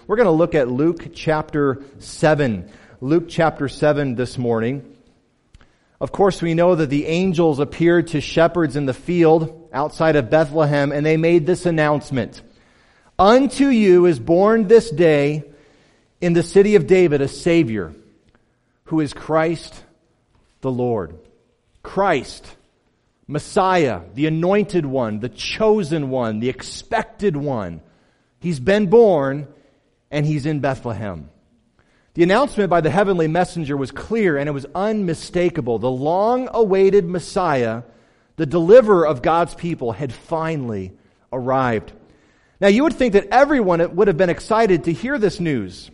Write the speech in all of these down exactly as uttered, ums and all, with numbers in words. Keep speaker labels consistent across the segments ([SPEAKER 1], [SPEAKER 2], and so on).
[SPEAKER 1] We're going to look at Luke chapter seven. Luke chapter seven this morning. Of course, we know that the angels appeared to shepherds in the field outside of Bethlehem, and they made this announcement. Unto you is born this day in the city of David a Savior, who is Christ the Lord. Christ, Messiah, the anointed one, the chosen one, the expected one. He's been born, and he's in Bethlehem. The announcement by the heavenly messenger was clear, and it was unmistakable. The long-awaited Messiah, the deliverer of God's people, had finally arrived. Now, you would think that everyone would have been excited to hear this news,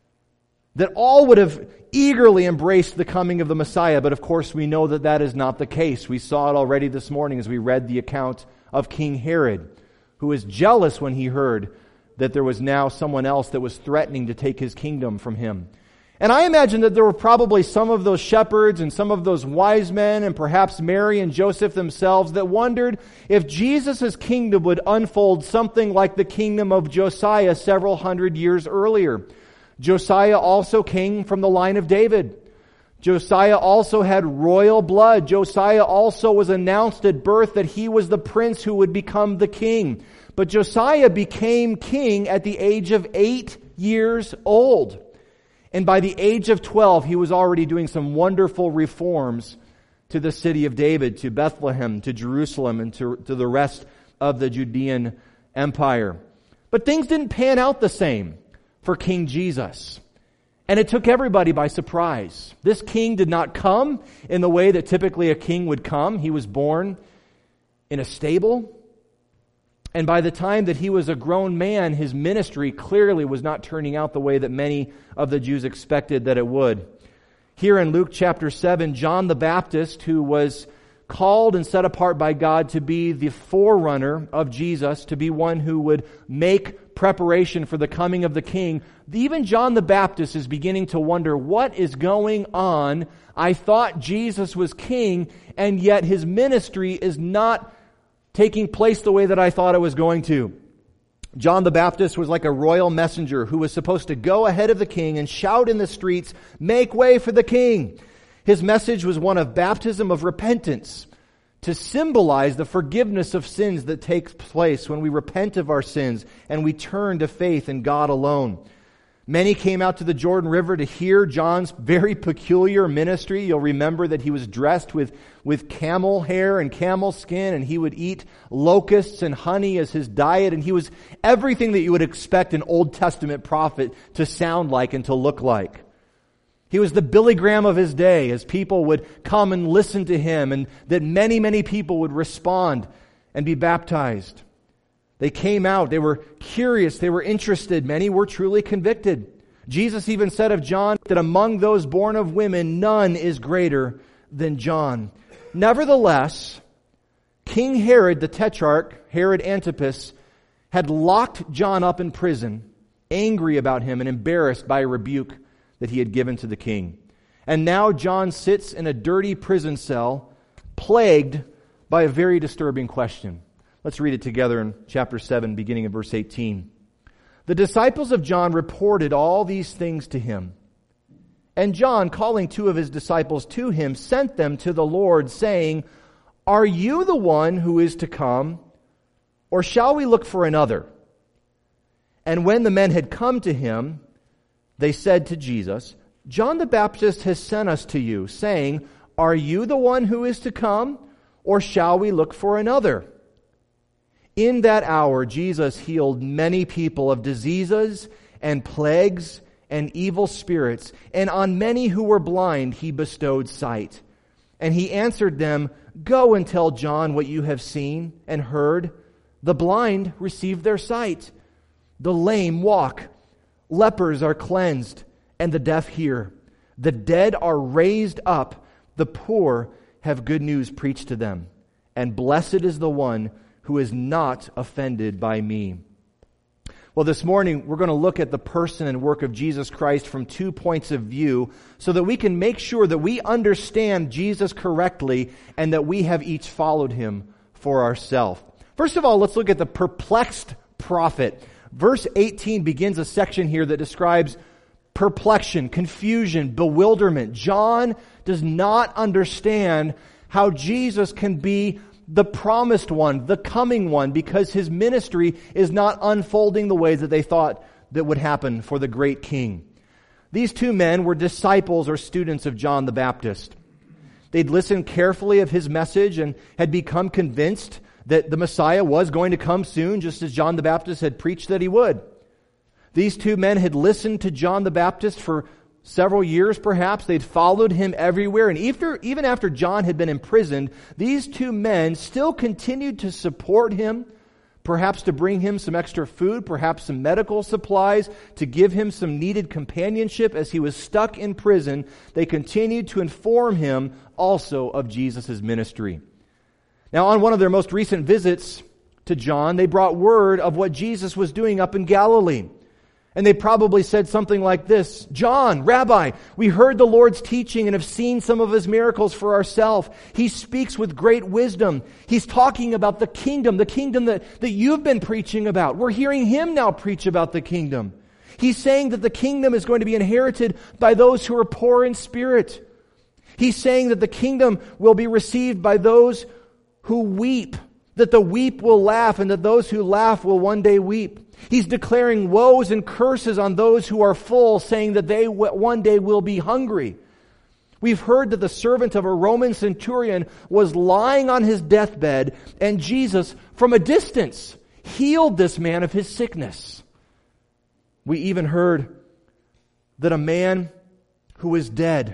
[SPEAKER 1] that all would have eagerly embraced the coming of the Messiah, but of course we know that that is not the case. We saw it already this morning as we read the account of King Herod, who was jealous when he heard that there was now someone else that was threatening to take his kingdom from him. And I imagine that there were probably some of those shepherds and some of those wise men and perhaps Mary and Joseph themselves that wondered if Jesus' kingdom would unfold something like the kingdom of Josiah several hundred years earlier. Josiah also came from the line of David. Josiah also had royal blood. Josiah also was announced at birth that he was the prince who would become the king. But Josiah became king at the age of eight years old. And by the age of twelve, he was already doing some wonderful reforms to the city of David, to Bethlehem, to Jerusalem, and to, to the rest of the Judean Empire. But things didn't pan out the same for King Jesus. And it took everybody by surprise. This king did not come in the way that typically a king would come. He was born in a stable. And by the time that he was a grown man, his ministry clearly was not turning out the way that many of the Jews expected that it would. Here in Luke chapter seven, John the Baptist, who was called and set apart by God to be the forerunner of Jesus, to be one who would make preparation for the coming of the King, even John the Baptist is beginning to wonder, what is going on? I thought Jesus was king, and yet his ministry is not taking place the way that I thought it was going to. John the Baptist was like a royal messenger who was supposed to go ahead of the king and shout in the streets, "Make way for the king." His message was one of baptism of repentance, to symbolize the forgiveness of sins that takes place when we repent of our sins and we turn to faith in God alone. Many came out to the Jordan River to hear John's very peculiar ministry. You'll remember that he was dressed with, with camel hair and camel skin, and he would eat locusts and honey as his diet, and he was everything that you would expect an Old Testament prophet to sound like and to look like. He was the Billy Graham of his day, as people would come and listen to him, and that many, many people would respond and be baptized. They came out, they were curious, they were interested, many were truly convicted. Jesus even said of John that among those born of women, none is greater than John. Nevertheless, King Herod the Tetrarch, Herod Antipas, had locked John up in prison, angry about him and embarrassed by a rebuke that he had given to the king. And now John sits in a dirty prison cell, plagued by a very disturbing question. Let's read it together in chapter seven, beginning in verse eighteen. The disciples of John reported all these things to him. And John, calling two of his disciples to him, sent them to the Lord, saying, "Are you the one who is to come, or shall we look for another?" And when the men had come to him, they said to Jesus, "John the Baptist has sent us to you, saying, 'Are you the one who is to come, or shall we look for another?'" In that hour, Jesus healed many people of diseases and plagues and evil spirits, and on many who were blind he bestowed sight. And he answered them, "Go and tell John what you have seen and heard. The blind receive their sight, the lame walk, lepers are cleansed, and the deaf hear. The dead are raised up, the poor have good news preached to them. And blessed is the one who is not offended by me." Well, this morning we're going to look at the person and work of Jesus Christ from two points of view so that we can make sure that we understand Jesus correctly and that we have each followed him for ourselves. First of all, let's look at the perplexed prophet. Verse eighteen begins a section here that describes perplexion, confusion, bewilderment. John does not understand how Jesus can be the promised one, the coming one, because his ministry is not unfolding the way that they thought that would happen for the great king. These two men were disciples or students of John the Baptist. They'd listened carefully of his message and had become convinced that the Messiah was going to come soon, just as John the Baptist had preached that he would. These two men had listened to John the Baptist for several years perhaps. They'd followed him everywhere. And even, even after John had been imprisoned, these two men still continued to support him, perhaps to bring him some extra food, perhaps some medical supplies, to give him some needed companionship as he was stuck in prison. They continued to inform him also of Jesus' ministry. Now, on one of their most recent visits to John, they brought word of what Jesus was doing up in Galilee. And they probably said something like this: John, Rabbi, we heard the Lord's teaching and have seen some of his miracles for ourselves. He speaks with great wisdom. He's talking about the kingdom, the kingdom that, that you've been preaching about. We're hearing him now preach about the kingdom. He's saying that the kingdom is going to be inherited by those who are poor in spirit. He's saying that the kingdom will be received by those who weep, that the weep will laugh, and that those who laugh will one day weep. He's declaring woes and curses on those who are full, saying that they one day will be hungry. We've heard that the servant of a Roman centurion was lying on his deathbed, and Jesus, from a distance, healed this man of his sickness. We even heard that a man who was dead,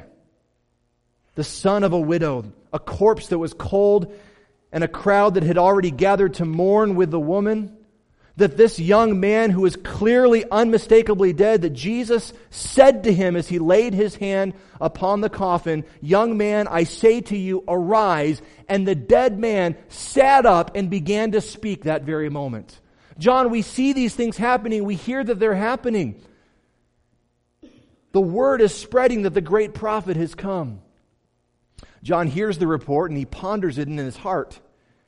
[SPEAKER 1] the son of a widow, a corpse that was cold, and a crowd that had already gathered to mourn with the woman, that this young man who was clearly unmistakably dead, that Jesus said to him as he laid his hand upon the coffin, "Young man, I say to you, arise." And the dead man sat up and began to speak that very moment. John, we see these things happening. We hear that they're happening. The word is spreading that the great prophet has come. John hears the report and he ponders it in his heart.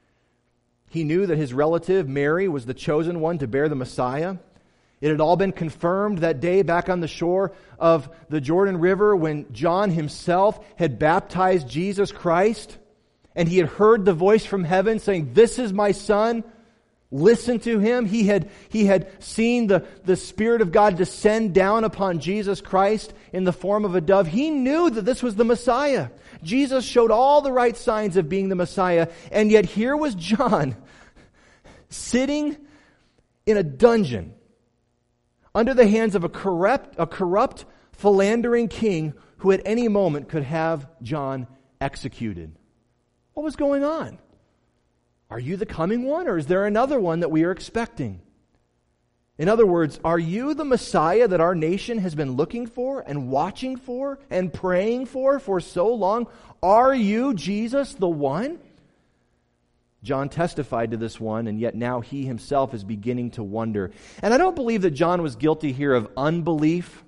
[SPEAKER 1] He knew that his relative, Mary, was the chosen one to bear the Messiah. It had all been confirmed that day back on the shore of the Jordan River when John himself had baptized Jesus Christ. And he had heard the voice from heaven saying, "This is my son. Listen to him." He had, he had seen the, the Spirit of God descend down upon Jesus Christ in the form of a dove. He knew that this was the Messiah. Jesus showed all the right signs of being the Messiah, and yet here was John sitting in a dungeon under the hands of a corrupt, a corrupt, philandering king who at any moment could have John executed. What was going on? Are you the coming one, or is there another one that we are expecting? In other words, are you the Messiah that our nation has been looking for and watching for and praying for for so long? Are you, Jesus, the one? John testified to this one, and yet now he himself is beginning to wonder. And I don't believe that John was guilty here of unbelief.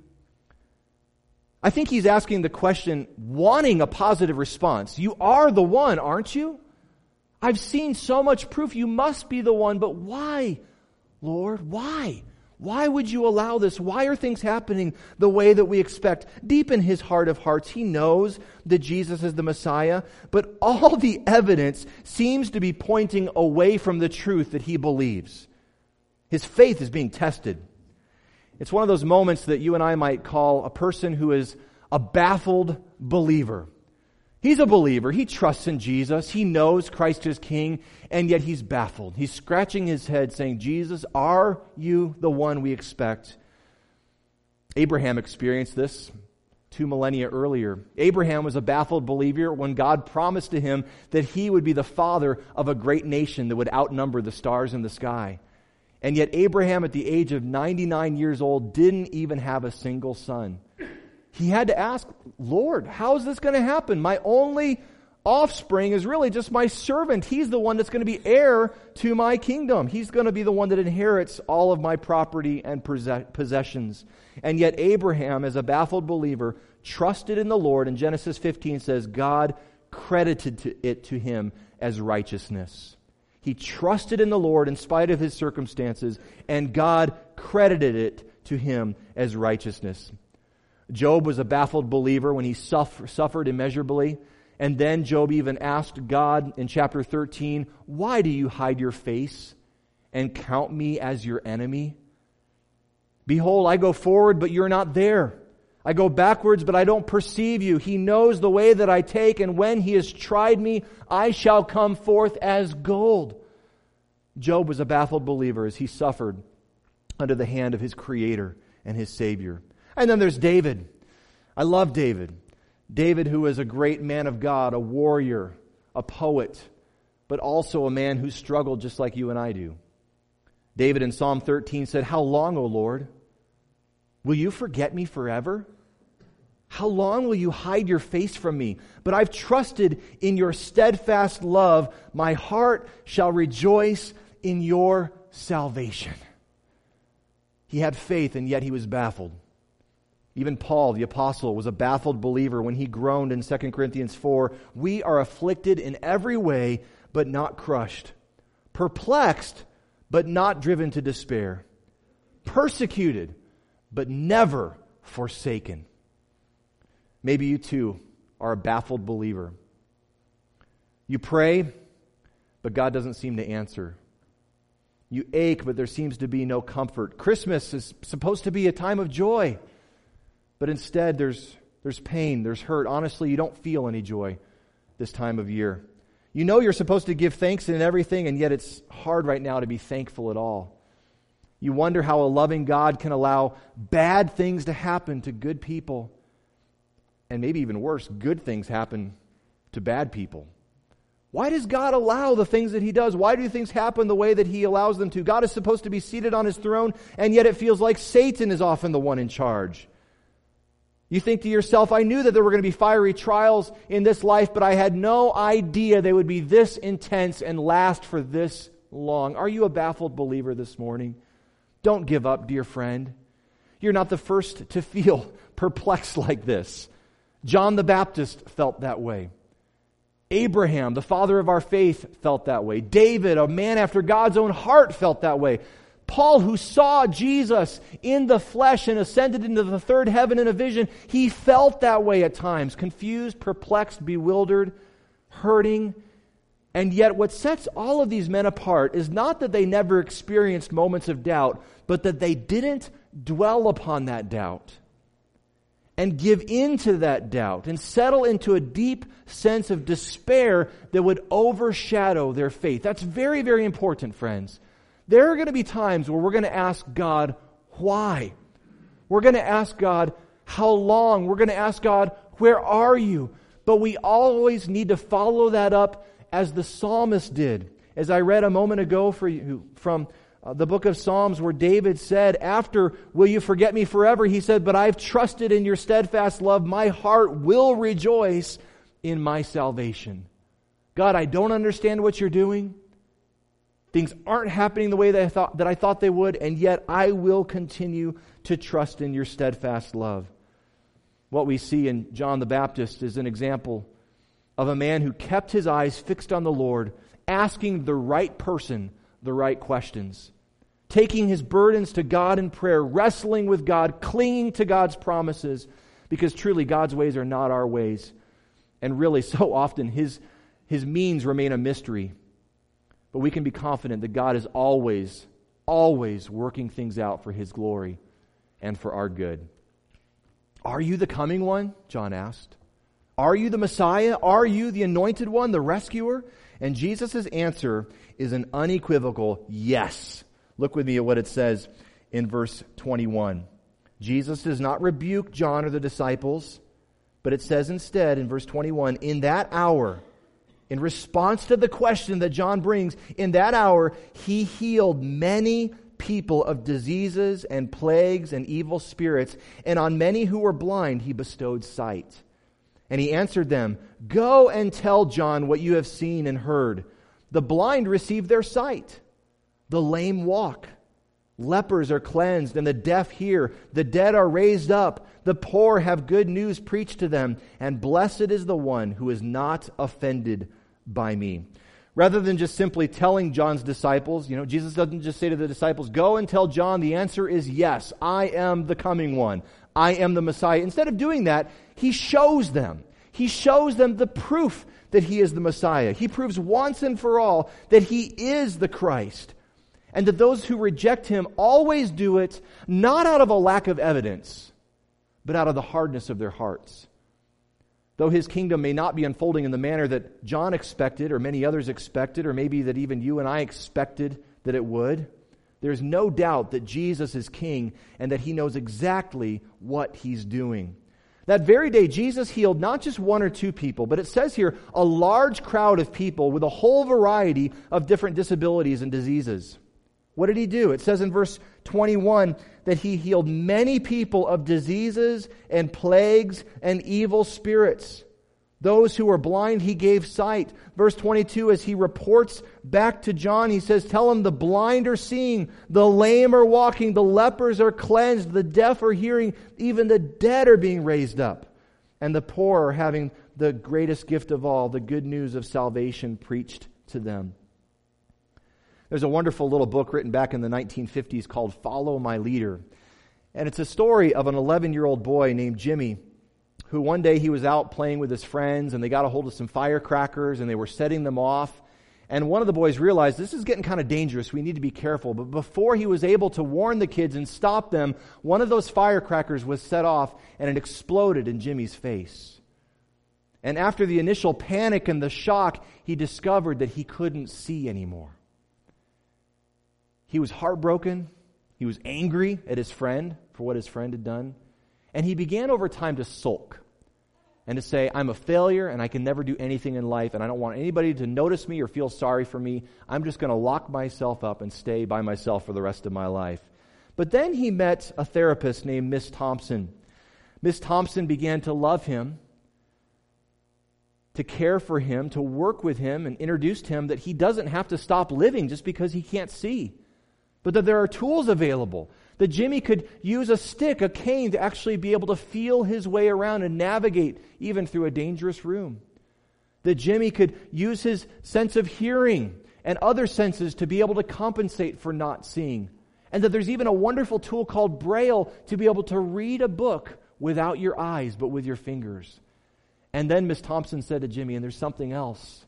[SPEAKER 1] I think he's asking the question, wanting a positive response. You are the one, aren't you? I've seen so much proof. You must be the one, but why? Lord, why? Why would you allow this? Why are things happening the way that we expect? Deep in his heart of hearts, he knows that Jesus is the Messiah, but all the evidence seems to be pointing away from the truth that he believes. His faith is being tested. It's one of those moments that you and I might call a person who is a baffled believer. He's a believer. He trusts in Jesus. He knows Christ is King, and yet he's baffled. He's scratching his head saying, "Jesus, are you the one we expect?" Abraham experienced this two millennia earlier. Abraham was a baffled believer when God promised to him that he would be the father of a great nation that would outnumber the stars in the sky. And yet Abraham, at the age of ninety-nine years old, didn't even have a single son. He had to ask, "Lord, how is this going to happen? My only offspring is really just my servant. He's the one that's going to be heir to my kingdom. He's going to be the one that inherits all of my property and possessions." And yet Abraham, as a baffled believer, trusted in the Lord. And Genesis fifteen says, God credited to it to him as righteousness. He trusted in the Lord in spite of his circumstances, and God credited it to him as righteousness. Job was a baffled believer when he suffer, suffered immeasurably. And then Job even asked God in chapter thirteen, "Why do you hide your face and count me as your enemy? Behold, I go forward, but you're not there. I go backwards, but I don't perceive you. He knows the way that I take, and when he has tried me, I shall come forth as gold." Job was a baffled believer as he suffered under the hand of his Creator and his Savior. And then there's David. I love David. David, who is a great man of God, a warrior, a poet, but also a man who struggled just like you and I do. David in Psalm thirteen said, "How long, O Lord? Will you forget me forever? How long will you hide your face from me? But I've trusted in your steadfast love. My heart shall rejoice in your salvation." He had faith, and yet he was baffled. Even Paul, the apostle, was a baffled believer when he groaned in Second Corinthians four, "We are afflicted in every way, but not crushed. Perplexed, but not driven to despair. Persecuted, but never forsaken." Maybe you too are a baffled believer. You pray, but God doesn't seem to answer. You ache, but there seems to be no comfort. Christmas is supposed to be a time of joy, but instead there's there's pain, there's hurt. Honestly, you don't feel any joy this time of year. You know you're supposed to give thanks in everything, and yet it's hard right now to be thankful at all. You wonder how a loving God can allow bad things to happen to good people. And maybe even worse, good things happen to bad people. Why does God allow the things that He does? Why do things happen the way that He allows them to? God is supposed to be seated on His throne, and yet it feels like Satan is often the one in charge. You think to yourself, I knew that there were going to be fiery trials in this life, but I had no idea they would be this intense and last for this long. Are you a baffled believer this morning? Don't give up, dear friend. You're not the first to feel perplexed like this. John the Baptist felt that way. Abraham, the father of our faith, felt that way. David, a man after God's own heart, felt that way. Paul, who saw Jesus in the flesh and ascended into the third heaven in a vision, he felt that way at times. Confused, perplexed, bewildered, hurting. And yet what sets all of these men apart is not that they never experienced moments of doubt, but that they didn't dwell upon that doubt and give in to that doubt and settle into a deep sense of despair that would overshadow their faith. That's very, very important, friends. There are going to be times where we're going to ask God, why? We're going to ask God, how long? We're going to ask God, where are you? But we always need to follow that up as the psalmist did. As I read a moment ago for you from uh, the book of Psalms, where David said, after, will you forget me forever? He said, but I've trusted in your steadfast love. My heart will rejoice in my salvation. God, I don't understand what you're doing. Things aren't happening the way that I thought that I thought they would, and yet I will continue to trust in your steadfast love. What we see in John the Baptist is an example of a man who kept his eyes fixed on the Lord, asking the right person the right questions, taking his burdens to God in prayer, wrestling with God, clinging to God's promises, because truly God's ways are not our ways. And really, so often his, his means remain a mystery. But we can be confident that God is always, always working things out for His glory and for our good. Are you the coming one? John asked. Are you the Messiah? Are you the anointed one, the rescuer? And Jesus' answer is an unequivocal yes. Look with me at what it says in verse twenty-one. Jesus does not rebuke John or the disciples, but it says instead in verse twenty-one, in that hour, in response to the question that John brings, in that hour, He healed many people of diseases and plagues and evil spirits, and on many who were blind He bestowed sight. And He answered them, go and tell John what you have seen and heard. The blind receive their sight. The lame walk. Lepers are cleansed and the deaf hear. The dead are raised up. The poor have good news preached to them. And blessed is the one who is not offended by me. Rather than just simply telling John's disciples, you know, Jesus doesn't just say to the disciples, go and tell John the answer is yes, I am the coming one. I am the Messiah. Instead of doing that, he shows them. He shows them the proof that he is the Messiah. He proves once and for all that he is the Christ. And that those who reject him always do it not out of a lack of evidence, but out of the hardness of their hearts. Though his kingdom may not be unfolding in the manner that John expected, or many others expected, or maybe that even you and I expected that it would, there's no doubt that Jesus is king and that he knows exactly what he's doing. That very day, Jesus healed not just one or two people, but it says here, a large crowd of people with a whole variety of different disabilities and diseases. What did he do? It says in verse twenty-one that he healed many people of diseases and plagues and evil spirits. Those who were blind, he gave sight. Verse twenty-two, as he reports back to John, he says, tell him the blind are seeing, the lame are walking, the lepers are cleansed, the deaf are hearing, even the dead are being raised up, and the poor are having the greatest gift of all, the good news of salvation preached to them. There's a wonderful little book written back in the nineteen fifties called Follow My Leader. And it's a story of an eleven-year-old boy named Jimmy, who one day he was out playing with his friends and they got a hold of some firecrackers and they were setting them off. And one of the boys realized this is getting kind of dangerous. We need to be careful. But before he was able to warn the kids and stop them, one of those firecrackers was set off and it exploded in Jimmy's face. And after the initial panic and the shock, he discovered that he couldn't see anymore. He was heartbroken. He was angry at his friend for what his friend had done. And he began over time to sulk and to say, I'm a failure and I can never do anything in life and I don't want anybody to notice me or feel sorry for me. I'm just going to lock myself up and stay by myself for the rest of my life. But then he met a therapist named Miss Thompson. Miss Thompson began to love him, to care for him, to work with him, and introduced him that he doesn't have to stop living just because he can't see. But that there are tools available. That Jimmy could use a stick, a cane, to actually be able to feel his way around and navigate even through a dangerous room. That Jimmy could use his sense of hearing and other senses to be able to compensate for not seeing. And that there's even a wonderful tool called Braille to be able to read a book without your eyes but with your fingers. And then Miss Thompson said to Jimmy, and there's something else.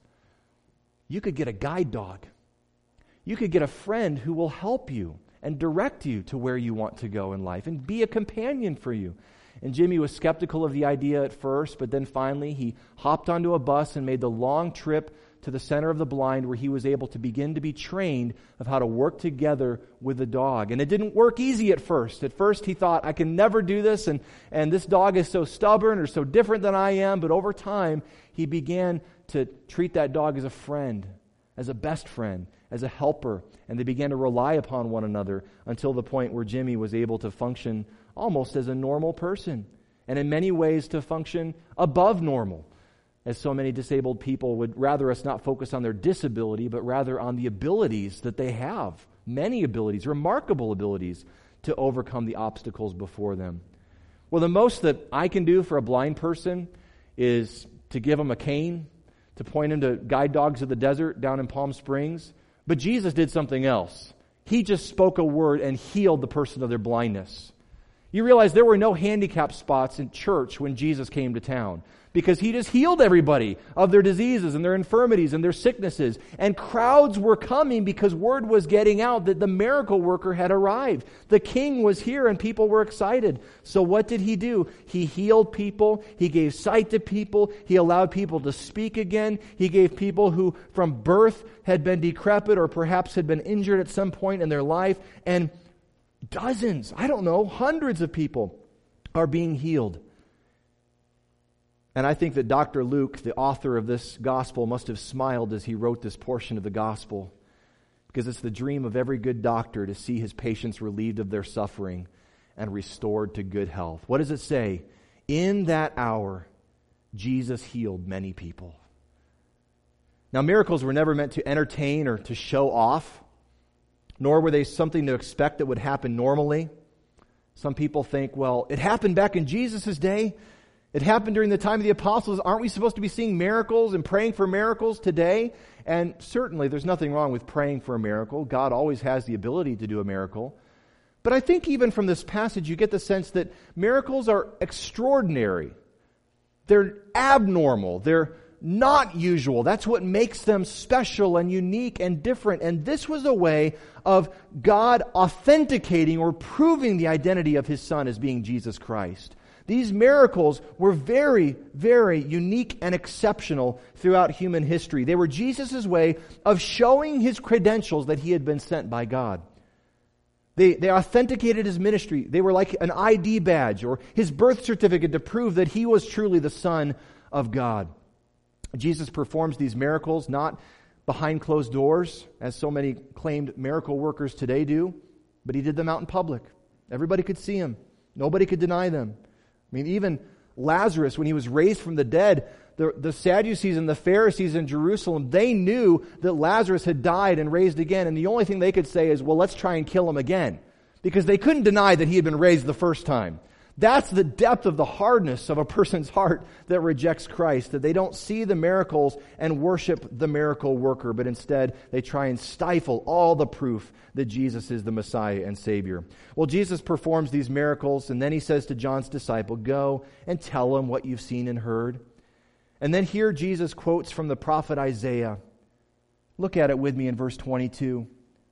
[SPEAKER 1] You could get a guide dog. You could get a friend who will help you and direct you to where you want to go in life and be a companion for you. And Jimmy was skeptical of the idea at first, but then finally he hopped onto a bus and made the long trip to the Center of the Blind, where he was able to begin to be trained of how to work together with the dog. And it didn't work easy at first. At first he thought, I can never do this, and, and this dog is so stubborn or so different than I am. But over time, he began to treat that dog as a friend, as a best friend, as a helper, and they began to rely upon one another until the point where Jimmy was able to function almost as a normal person, and in many ways to function above normal, as so many disabled people would rather us not focus on their disability, but rather on the abilities that they have, many abilities, remarkable abilities, to overcome the obstacles before them. Well, the most that I can do for a blind person is to give them a cane, to point him to guide dogs of the desert down in Palm Springs. But Jesus did something else. He just spoke a word and healed the person of their blindness. You realize there were no handicap spots in church when Jesus came to town, because he just healed everybody of their diseases and their infirmities and their sicknesses. And crowds were coming because word was getting out that the miracle worker had arrived. The king was here and people were excited. So what did he do? He healed people. He gave sight to people. He allowed people to speak again. He gave people who from birth had been decrepit or perhaps had been injured at some point in their life. And dozens, I don't know, hundreds of people are being healed. And I think that Doctor Luke, the author of this gospel, must have smiled as he wrote this portion of the gospel, because it's the dream of every good doctor to see his patients relieved of their suffering and restored to good health. What does it say? In that hour, Jesus healed many people. Now, miracles were never meant to entertain or to show off, nor were they something to expect that would happen normally. Some people think, well, it happened back in Jesus' day. It happened during the time of the apostles. Aren't we supposed to be seeing miracles and praying for miracles today? And certainly there's nothing wrong with praying for a miracle. God always has the ability to do a miracle. But I think even from this passage you get the sense that miracles are extraordinary. They're abnormal. They're not usual. That's what makes them special and unique and different. And this was a way of God authenticating or proving the identity of His Son as being Jesus Christ. These miracles were very, very unique and exceptional throughout human history. They were Jesus' way of showing His credentials that He had been sent by God. They, they authenticated His ministry. They were like an I D badge or His birth certificate to prove that He was truly the Son of God. Jesus performs these miracles not behind closed doors, as so many claimed miracle workers today do, but He did them out in public. Everybody could see Him. Nobody could deny them. I mean, even Lazarus, when he was raised from the dead, the, the Sadducees and the Pharisees in Jerusalem, they knew that Lazarus had died and raised again, and the only thing they could say is, well, let's try and kill him again, because they couldn't deny that he had been raised the first time. That's the depth of the hardness of a person's heart that rejects Christ, that they don't see the miracles and worship the miracle worker, but instead they try and stifle all the proof that Jesus is the Messiah and Savior. Well, Jesus performs these miracles, and then He says to John's disciple, go and tell him what you've seen and heard. And then here Jesus quotes from the prophet Isaiah. Look at it with me in verse twenty-two.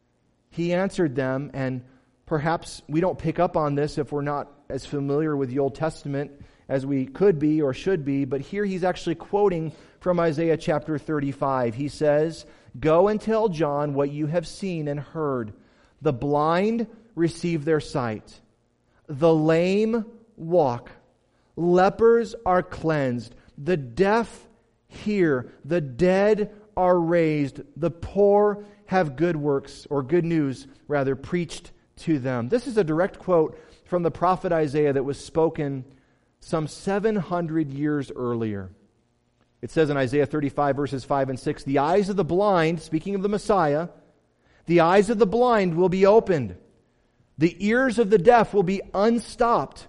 [SPEAKER 1] He answered them, and perhaps we don't pick up on this if we're not as familiar with the Old Testament as we could be or should be, but here He's actually quoting from Isaiah chapter thirty-five. He says, go and tell John what you have seen and heard. The blind receive their sight. The lame walk. Lepers are cleansed. The deaf hear. The dead are raised. The poor have good works, or good news, rather, preached to them. This is a direct quote from the prophet Isaiah that was spoken some seven hundred years earlier. It says in Isaiah thirty-five, verses five and six, the eyes of the blind, speaking of the Messiah, the eyes of the blind will be opened. The ears of the deaf will be unstopped.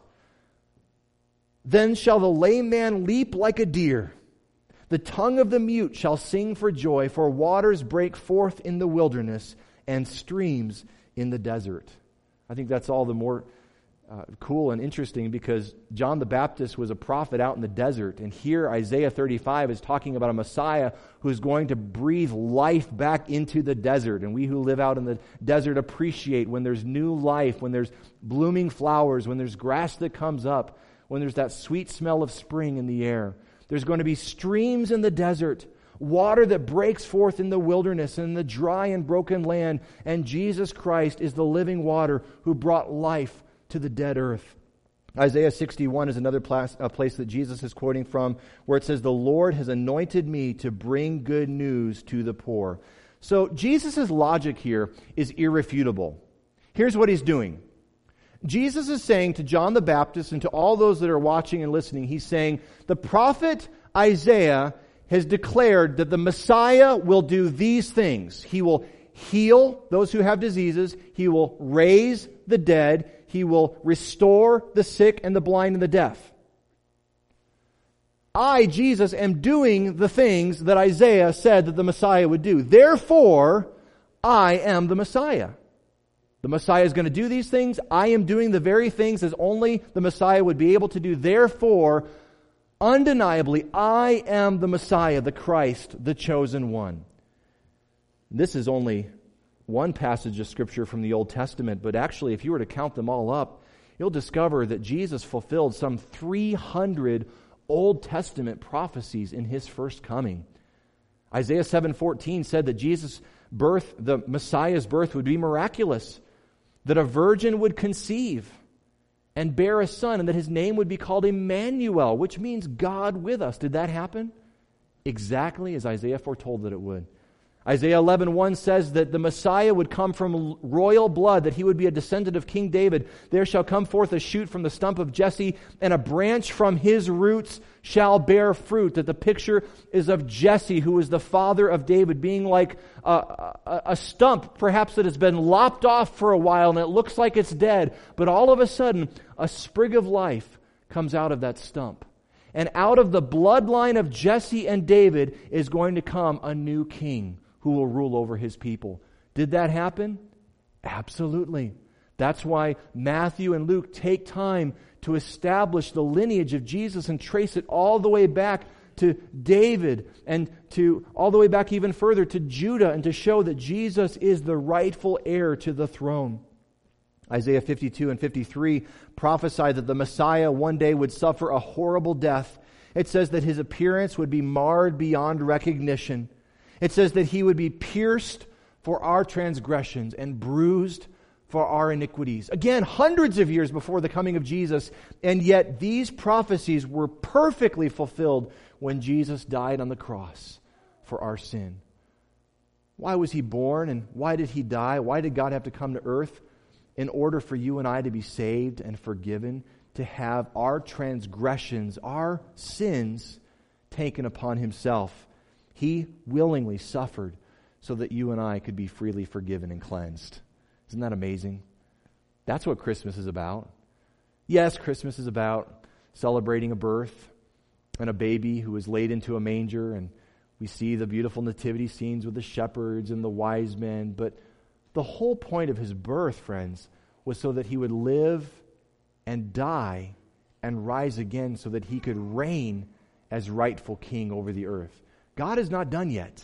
[SPEAKER 1] Then shall the lame man leap like a deer. The tongue of the mute shall sing for joy, for waters break forth in the wilderness and streams in the desert. I think that's all the more uh, cool and interesting because John the Baptist was a prophet out in the desert. And here Isaiah thirty-five is talking about a Messiah who's going to breathe life back into the desert. And we who live out in the desert appreciate when there's new life, when there's blooming flowers, when there's grass that comes up, when there's that sweet smell of spring in the air. There's going to be streams in the desert, water that breaks forth in the wilderness and in the dry and broken land. And Jesus Christ is the living water who brought life to the dead earth. Isaiah sixty-one is another place, a place that Jesus is quoting from, where it says, the Lord has anointed me to bring good news to the poor. So Jesus' logic here is irrefutable. Here's what He's doing. Jesus is saying to John the Baptist and to all those that are watching and listening, He's saying, the prophet Isaiah has declared that the Messiah will do these things. He will heal those who have diseases. He will raise the dead. He will restore the sick and the blind and the deaf. I, Jesus, am doing the things that Isaiah said that the Messiah would do. Therefore, I am the Messiah. The Messiah is going to do these things. I am doing the very things as only the Messiah would be able to do. Therefore, undeniably, I am the Messiah, the Christ, the chosen one. This is only one passage of Scripture from the Old Testament, but actually, if you were to count them all up, you'll discover that Jesus fulfilled some three hundred Old Testament prophecies in His first coming. Isaiah seven fourteen said that Jesus' birth, the Messiah's birth, would be miraculous, that a virgin would conceive and bear a son, and that His name would be called Emmanuel, which means God with us. Did that happen? Exactly as Isaiah foretold that it would. Isaiah eleven one says that the Messiah would come from royal blood, that He would be a descendant of King David. There shall come forth a shoot from the stump of Jesse, and a branch from his roots shall bear fruit. That the picture is of Jesse, who is the father of David, being like a, a, a stump, perhaps that has been lopped off for a while, and it looks like it's dead. But all of a sudden, a sprig of life comes out of that stump. And out of the bloodline of Jesse and David is going to come a new king who will rule over his people. Did that happen? Absolutely. That's why Matthew and Luke take time to establish the lineage of Jesus and trace it all the way back to David and to all the way back even further to Judah, and to show that Jesus is the rightful heir to the throne. Isaiah fifty-two and fifty-three prophesied that the Messiah one day would suffer a horrible death. It says that his appearance would be marred beyond recognition. It says that he would be pierced for our transgressions and bruised for our iniquities. Again, hundreds of years before the coming of Jesus, and yet these prophecies were perfectly fulfilled when Jesus died on the cross for our sin. Why was he born, and why did he die? Why did God have to come to earth? In order for you and I to be saved and forgiven, to have our transgressions, our sins taken upon himself. He willingly suffered so that you and I could be freely forgiven and cleansed. Isn't that amazing? That's what Christmas is about. Yes, Christmas is about celebrating a birth and a baby who was laid into a manger, and we see the beautiful nativity scenes with the shepherds and the wise men. But the whole point of his birth, friends, was so that he would live and die and rise again so that he could reign as rightful king over the earth. God is not done yet.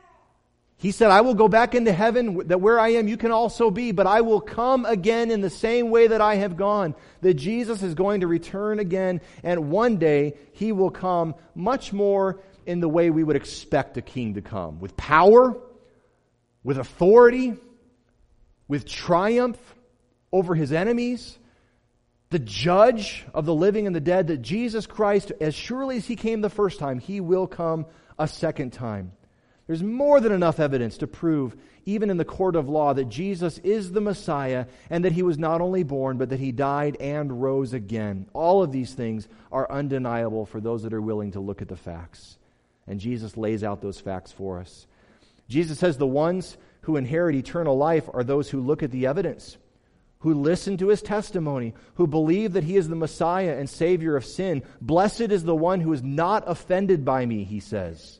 [SPEAKER 1] He said, I will go back into heaven, that where I am you can also be, but I will come again in the same way that I have gone. That Jesus is going to return again, and one day he will come much more in the way we would expect a king to come. With power, with authority, with triumph over his enemies, the judge of the living and the dead, that Jesus Christ, as surely as he came the first time, he will come a second time. There's more than enough evidence to prove, even in the court of law, that Jesus is the Messiah and that he was not only born, but that he died and rose again. All of these things are undeniable for those that are willing to look at the facts. And Jesus lays out those facts for us. Jesus says the ones who inherit eternal life are those who look at the evidence, who listen to his testimony, who believe that he is the Messiah and Savior of sin. Blessed is the one who is not offended by me, he says.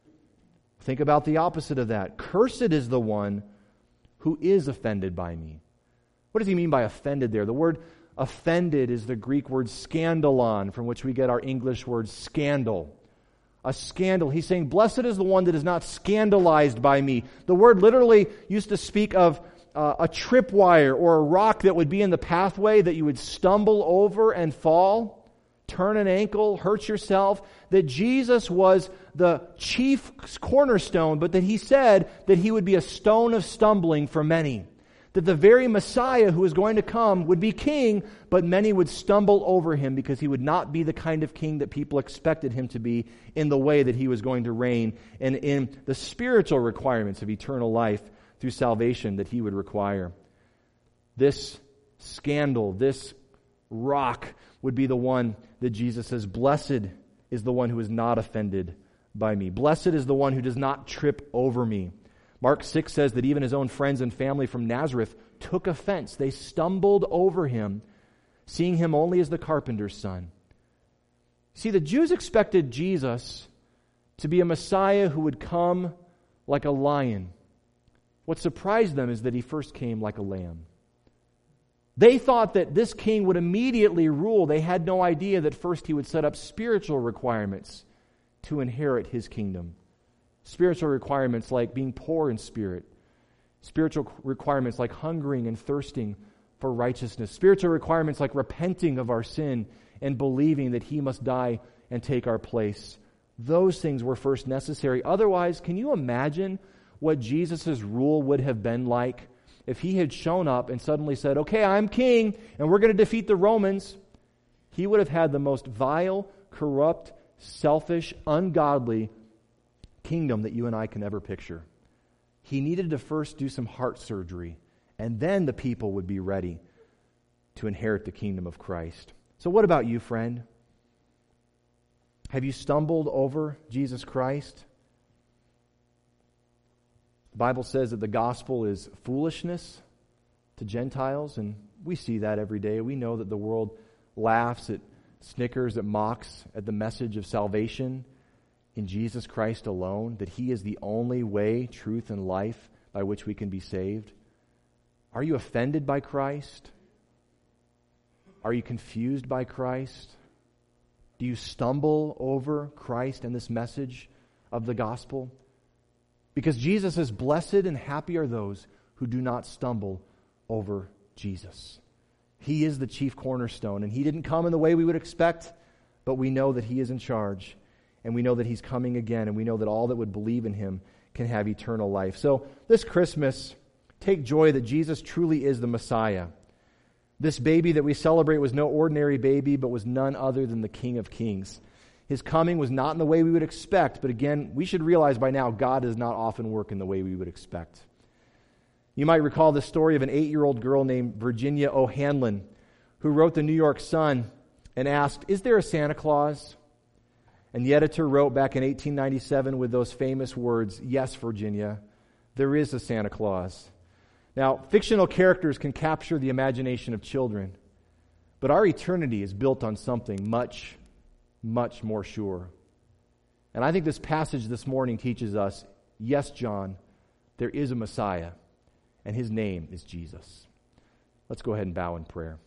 [SPEAKER 1] Think about the opposite of that. Cursed is the one who is offended by me. What does he mean by offended there? The word offended is the Greek word scandalon, from which we get our English word scandal. A scandal. He's saying, blessed is the one that is not scandalized by me. The word literally used to speak of uh, a tripwire or a rock that would be in the pathway that you would stumble over and fall, turn an ankle, hurt yourself. That Jesus was the chief cornerstone, but that he said that he would be a stone of stumbling for many. That the very Messiah who was going to come would be king, but many would stumble over him because he would not be the kind of king that people expected him to be in the way that he was going to reign and in the spiritual requirements of eternal life through salvation that he would require. This scandal, this rock would be the one that Jesus says, blessed is the one who is not offended by me. Blessed is the one who does not trip over me. Mark six says that even his own friends and family from Nazareth took offense. They stumbled over him, seeing him only as the carpenter's son. See, the Jews expected Jesus to be a Messiah who would come like a lion. What surprised them is that he first came like a lamb. They thought that this king would immediately rule. They had no idea that first he would set up spiritual requirements to inherit his kingdom. Spiritual requirements like being poor in spirit. Spiritual requirements like hungering and thirsting for righteousness. Spiritual requirements like repenting of our sin and believing that he must die and take our place. Those things were first necessary. Otherwise, can you imagine what Jesus' rule would have been like if he had shown up and suddenly said, okay, I'm king, and we're going to defeat the Romans? He would have had the most vile, corrupt, selfish, ungodly kingdom that you and I can ever picture. He needed to first do some heart surgery, and then the people would be ready to inherit the kingdom of Christ. So what about you, friend? Have you stumbled over Jesus Christ? The Bible says that the gospel is foolishness to Gentiles, and we see that every day. We know that the world laughs at snickers, that mocks at the message of salvation in Jesus Christ alone, that He is the only way, truth, and life by which we can be saved? Are you offended by Christ? Are you confused by Christ? Do you stumble over Christ and this message of the gospel? Because Jesus says, blessed and happy are those who do not stumble over Jesus. He is the chief cornerstone, and He didn't come in the way we would expect, but we know that He is in charge, and we know that He's coming again, and we know that all that would believe in Him can have eternal life. So this Christmas, take joy that Jesus truly is the Messiah. This baby that we celebrate was no ordinary baby, but was none other than the King of Kings. His coming was not in the way we would expect, but again, we should realize by now God does not often work in the way we would expect. You might recall the story of an eight-year-old girl named Virginia O'Hanlon, who wrote the New York Sun and asked, is there a Santa Claus? And the editor wrote back in eighteen ninety-seven with those famous words, yes, Virginia, there is a Santa Claus. Now, fictional characters can capture the imagination of children, but our eternity is built on something much, much more sure. And I think this passage this morning teaches us, yes, John, there is a Messiah, and His name is Jesus. Let's go ahead and bow in prayer.